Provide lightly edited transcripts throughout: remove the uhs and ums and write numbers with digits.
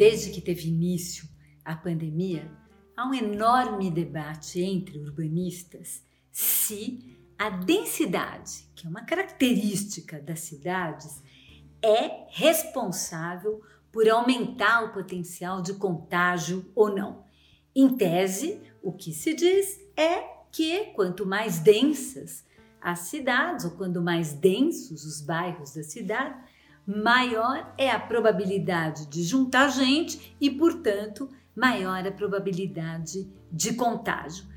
Desde que teve início a pandemia, há um enorme debate entre urbanistas se a densidade, que é uma característica das cidades, é responsável por aumentar o potencial de contágio ou não. Em tese, o que se diz é que quanto mais densas as cidades, ou quanto mais densos os bairros da cidade, maior é a probabilidade de juntar gente e, portanto, maior a probabilidade de contágio.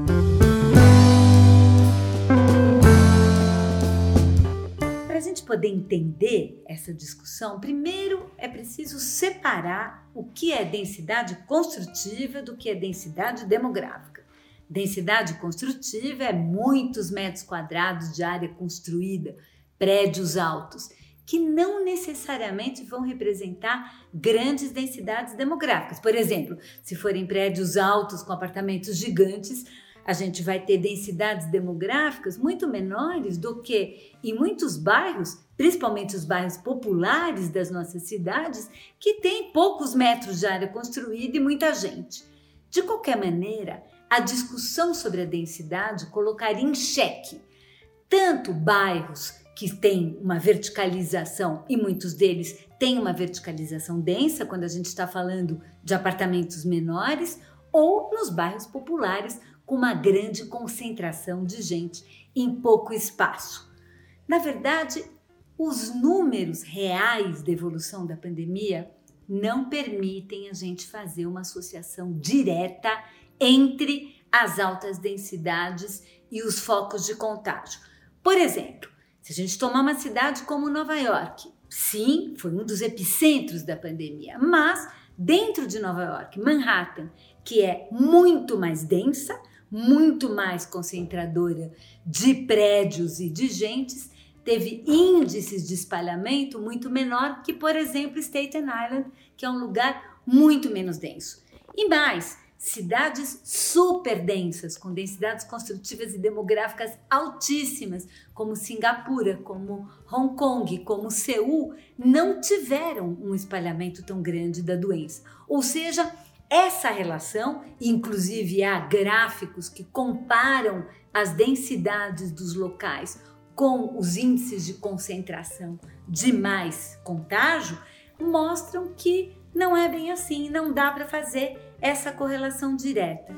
Para a gente poder entender essa discussão, primeiro é preciso separar o que é densidade construtiva do que é densidade demográfica. Densidade construtiva é muitos metros quadrados de área construída, prédios altos, que não necessariamente vão representar grandes densidades demográficas. Por exemplo, se forem prédios altos com apartamentos gigantes, a gente vai ter densidades demográficas muito menores do que em muitos bairros, principalmente os bairros populares das nossas cidades, que têm poucos metros de área construída e muita gente. De qualquer maneira, a discussão sobre a densidade colocaria em xeque tanto bairros que têm uma verticalização, e muitos deles têm uma verticalização densa, quando a gente está falando de apartamentos menores, ou nos bairros populares, com uma grande concentração de gente em pouco espaço. Na verdade, os números reais da evolução da pandemia não permitem a gente fazer uma associação direta entre as altas densidades e os focos de contágio. Por exemplo, se a gente tomar uma cidade como Nova York, sim, foi um dos epicentros da pandemia, mas dentro de Nova York, Manhattan, que é muito mais densa, muito mais concentradora de prédios e de gentes, teve índices de espalhamento muito menor que, por exemplo, Staten Island, que é um lugar muito menos denso. E mais, cidades super densas, com densidades construtivas e demográficas altíssimas, como Singapura, como Hong Kong, como Seul, não tiveram um espalhamento tão grande da doença. Ou seja, essa relação, inclusive há gráficos que comparam as densidades dos locais com os índices de concentração de mais contágio, mostram que não é bem assim, não dá para fazer essa correlação direta.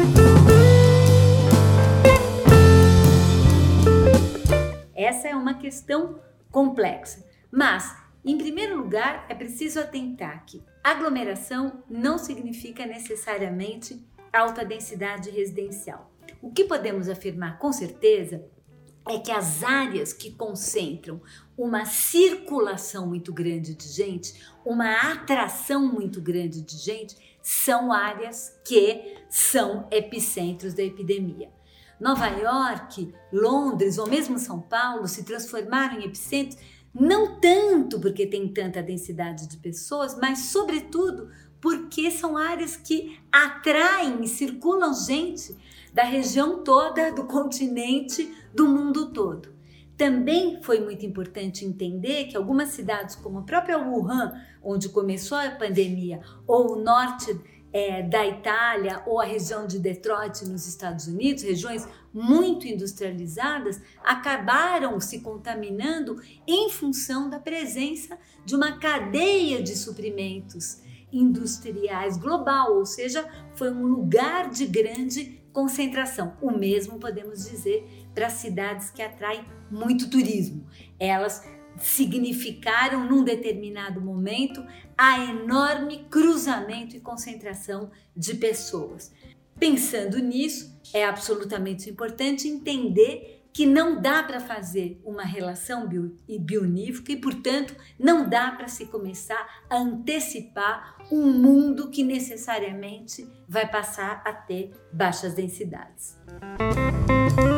Essa é uma questão complexa, mas, em primeiro lugar, é preciso atentar que aglomeração não significa necessariamente alta densidade residencial. O que podemos afirmar com certeza é que as áreas que concentram uma circulação muito grande de gente, uma atração muito grande de gente, são áreas que são epicentros da epidemia. Nova York, Londres ou mesmo São Paulo se transformaram em epicentros não tanto porque tem tanta densidade de pessoas, mas sobretudo porque são áreas que atraem e circulam gente da região toda, do continente, do mundo todo. Também foi muito importante entender que algumas cidades, como a própria Wuhan, onde começou a pandemia, ou o norte da Itália, ou a região de Detroit nos Estados Unidos, regiões muito industrializadas, acabaram se contaminando em função da presença de uma cadeia de suprimentos industriais global, ou seja, foi um lugar de grande concentração. O mesmo podemos dizer para cidades que atraem muito turismo. Elas significaram, num determinado momento, a enorme cruzamento e concentração de pessoas. Pensando nisso, é absolutamente importante entender que não dá para fazer uma relação bionívoca e, portanto, não dá para se começar a antecipar um mundo que necessariamente vai passar a ter baixas densidades.